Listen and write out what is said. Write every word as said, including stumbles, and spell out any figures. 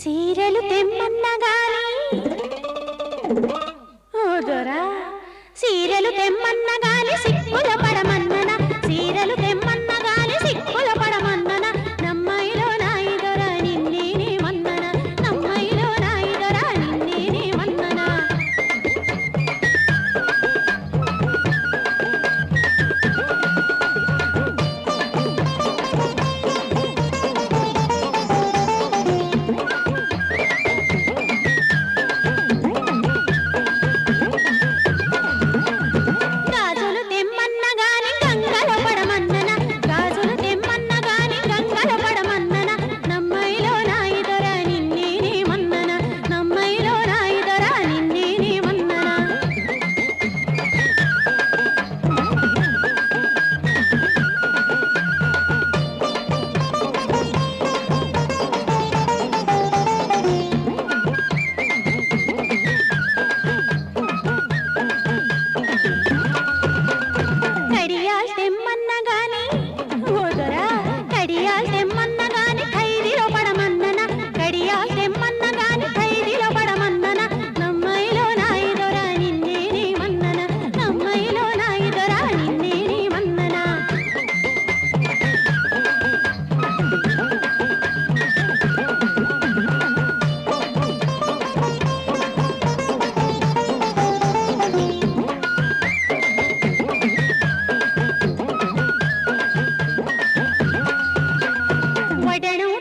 సీరెలు తెమ్మన్న గాని ఓదరా సీరెలు తెమ్మన్న గాని సిక్కుల పడమన్నన సీరెలు తెమ్మన్న గాని సిక్కుల పడమన్నన నమ్మైలో నాయిదొర నిన్నేనే మన్నన నమ్మైలో నాయిదొర నిన్నేనే మన్నన కడియాల్ తెమ్మన్న గాని ఓదరా కడియాల్ తెమ్మన్న గాని ఖైదీలో పడమన్నన కడియాల్ తెమ్మన్న గాని ఖైదీలో పడమన్నన నమ్మైలో నాయిదొర నిన్నేనే మన్నన నమ్మైలో నాయిదొర నిన్నేనే మన్నన వడను